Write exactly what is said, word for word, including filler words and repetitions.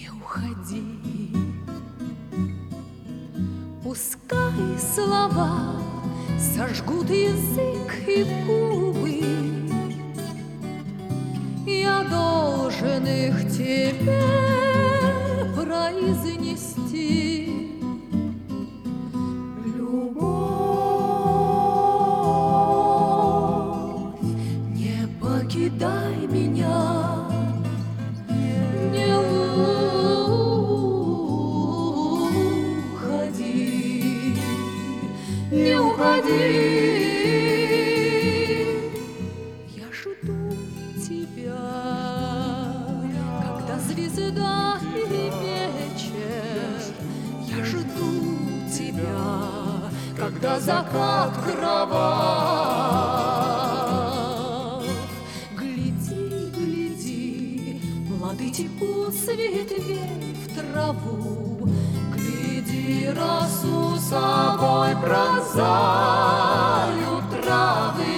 не уходи. Пускай слова сожгут язык и губы, я должен их тебе произнести. Любовь, не покидай меня, не уходи, не уходи. Я жду тебя, когда звезда и вечер. Я жду тебя, когда закат кровав. Гляди, гляди, плоды текут с ветвей в траву. Гляди, росу собой пронзают травы.